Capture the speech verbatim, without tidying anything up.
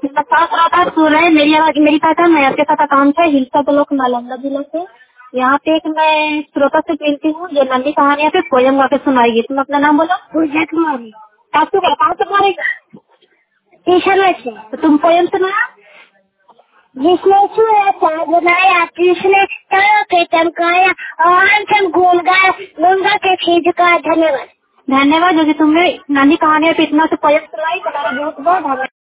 साथ आकर सुन रहे हैं। मेरी आवाज मेरी पहचान मैं आपके साथ अकाउंट है हिलसा ब्लॉक नालंदा जिला से। यहाँ पे एक मैं श्रोता से मिलती हूँ जो नन्ही कहानियाँ पे पोयम गा के सुनाएगी। तुम अपना नाम बोलो। पूजा कुमारी। कासू का कहाँ से मारेगा? टीशन से। तो तुम पोयम सुनाया। जिसने सूर्य चाँद बनाया, जिसने तारों के चमकाया और हम घूम गए गंगा के खींच का। धन्यवाद। धन्यवाद जो कि तुमने नानी कहानियों पे इतना से पोयम सुनाई। तुम्हारा बहुत बहुत धन्यवाद।